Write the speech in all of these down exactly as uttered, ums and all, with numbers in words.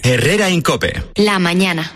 Herrera Incope. La mañana.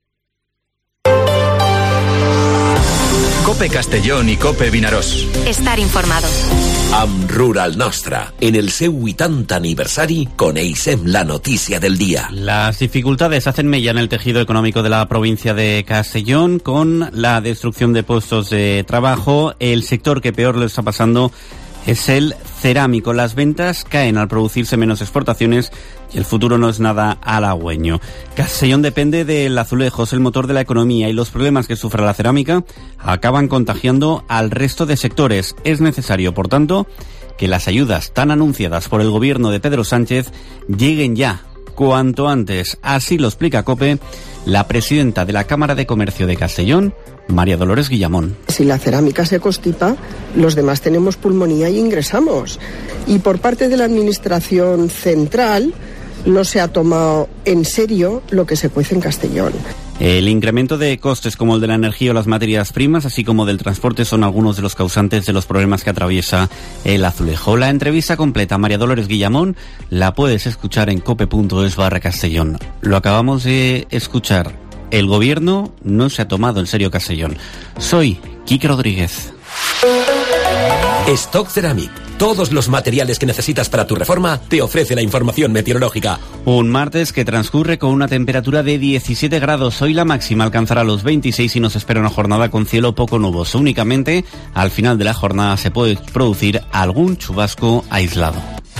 Cope Castellón y Cope Vinaròs. Estar informado. Amb Rural Nostra, en el seu vuitanta aniversari, coneixem la noticia del día. Las dificultades hacen mella en el tejido económico de la provincia de Castellón, con la destrucción de puestos de trabajo. El sector que peor le está pasando es el cerámico. Las ventas caen al producirse menos exportaciones y el futuro no es nada halagüeño. Castellón depende del azulejo, es el motor de la economía, y los problemas que sufre la cerámica acaban contagiando al resto de sectores. Es necesario, por tanto, que las ayudas tan anunciadas por el gobierno de Pedro Sánchez lleguen ya, cuanto antes. Así lo explica COPE la presidenta de la Cámara de Comercio de Castellón, María Dolores Guillamón. Si la cerámica se constipa, los demás tenemos pulmonía y ingresamos. Y por parte de la Administración Central no se ha tomado en serio lo que se cuece en Castellón. El incremento de costes como el de la energía o las materias primas, así como del transporte, son algunos de los causantes de los problemas que atraviesa el azulejo. La entrevista completa a María Dolores Guillamón la puedes escuchar en cope.es barra Castellón. Lo acabamos de escuchar. El gobierno no se ha tomado en serio Castellón. Soy Quique Rodríguez. Stock Ceramic. Todos los materiales que necesitas para tu reforma te ofrece la información meteorológica. Un martes que transcurre con una temperatura de diecisiete grados. Hoy la máxima alcanzará los veintiséis y nos espera una jornada con cielo poco nuboso. Únicamente al final de la jornada se puede producir algún chubasco aislado.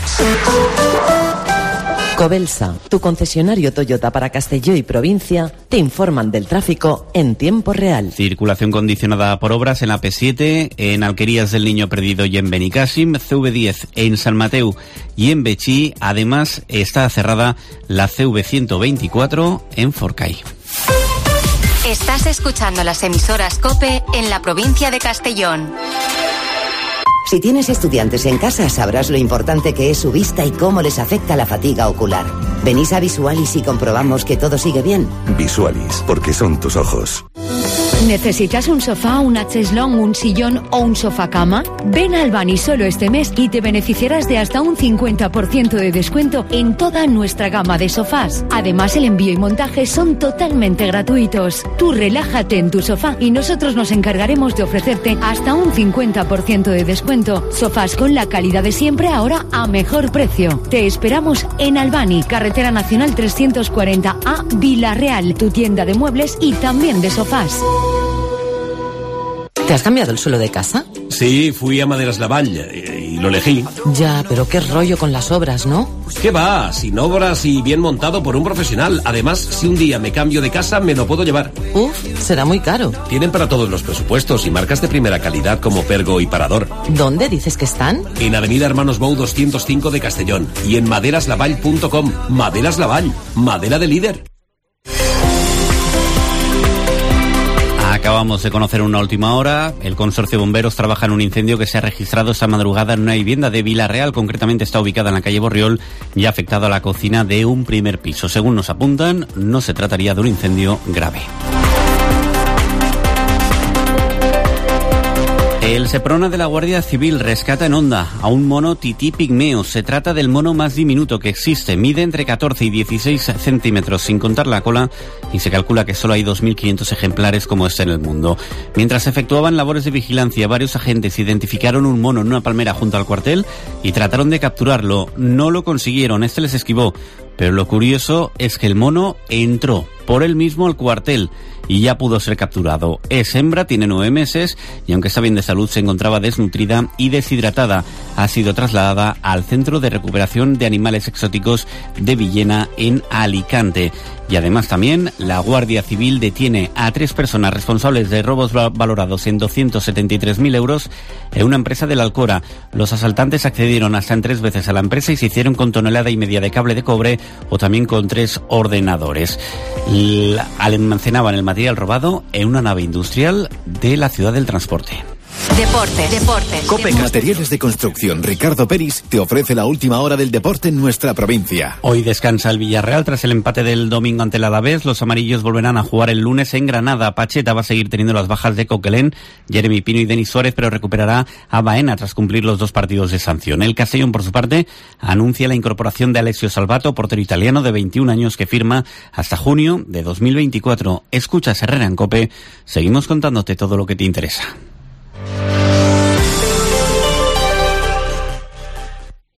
Cobelsa, tu concesionario Toyota para Castelló y provincia, te informan del tráfico en tiempo real. Circulación condicionada por obras en la P siete, en Alquerías del Niño Perdido y en Benicàssim, C V diez en San Mateu y en Betxí. Además, está cerrada la C V ciento veinticuatro en Forcall. Estás escuchando las emisoras COPE en la provincia de Castellón. Si tienes estudiantes en casa, sabrás lo importante que es su vista y cómo les afecta la fatiga ocular. ¿Venís a Visualis y comprobamos que todo sigue bien? Visualis, porque son tus ojos. ¿Necesitas un sofá, una cheslong, un sillón o un sofá cama? Ven a Albany solo este mes y te beneficiarás de hasta un cincuenta por ciento de descuento en toda nuestra gama de sofás. Además, el envío y montaje son totalmente gratuitos. Tú relájate en tu sofá y nosotros nos encargaremos de ofrecerte hasta un cincuenta por ciento de descuento. Sofás con la calidad de siempre, ahora a mejor precio. Te esperamos en Albany, Carretera Nacional trescientos cuarenta A, Vila-real, tu tienda de muebles y también de sofás. ¿Te has cambiado el suelo de casa? Sí, fui a Maderas Lavall y, y lo elegí. Ya, pero qué rollo con las obras, ¿no? ¿Qué va? Sin obras y bien montado por un profesional. Además, si un día me cambio de casa, me lo puedo llevar. Uf, será muy caro. Tienen para todos los presupuestos y marcas de primera calidad como Pergo y Parador. ¿Dónde dices que están? En Avenida Hermanos Bou doscientos cinco de Castellón y en maderas lavall punto com. Maderas Lavall, madera de líder. Acabamos de conocer una última hora. El consorcio de bomberos trabaja en un incendio que se ha registrado esta madrugada en una vivienda de Vila-real. Concretamente está ubicada en la calle Borriol y ha afectado a la cocina de un primer piso. Según nos apuntan, no se trataría de un incendio grave. El Seprona de la Guardia Civil rescata en Onda a un mono tití pigmeo. Se trata del mono más diminuto que existe. Mide entre catorce y dieciséis centímetros, sin contar la cola, y se calcula que solo hay dos mil quinientos ejemplares como este en el mundo. Mientras efectuaban labores de vigilancia, varios agentes identificaron un mono en una palmera junto al cuartel y trataron de capturarlo. No lo consiguieron, este les esquivó. Pero lo curioso es que el mono entró por él mismo al cuartel y ya pudo ser capturado. Es hembra, tiene nueve meses y aunque está bien de salud se encontraba desnutrida y deshidratada. Ha sido trasladada al Centro de Recuperación de Animales Exóticos de Villena en Alicante. Y además también la Guardia Civil detiene a tres personas responsables de robos valorados en doscientos setenta y tres mil euros en una empresa de la Alcora. Los asaltantes accedieron hasta en tres veces a la empresa y se hicieron con tonelada y media de cable de cobre o también con tres ordenadores. Almacenaban el material robado en una nave industrial de la Ciudad del Transporte. Deportes, deportes. COPE Materiales de Construcción Ricardo Peris te ofrece la última hora del deporte en nuestra provincia. Hoy descansa el Villarreal tras el empate del domingo ante el Alavés. Los amarillos volverán a jugar el lunes en Granada. Pacheta va a seguir teniendo las bajas de Coquelén, Jeremy Pino y Denis Suárez, pero recuperará a Baena tras cumplir los dos partidos de sanción. El Castellón, por su parte, anuncia la incorporación de Alessio Salvato, portero italiano de veintiún años que firma hasta junio de dos mil veinticuatro. Escuchas Herrera en COPE. Seguimos contándote todo lo que te interesa.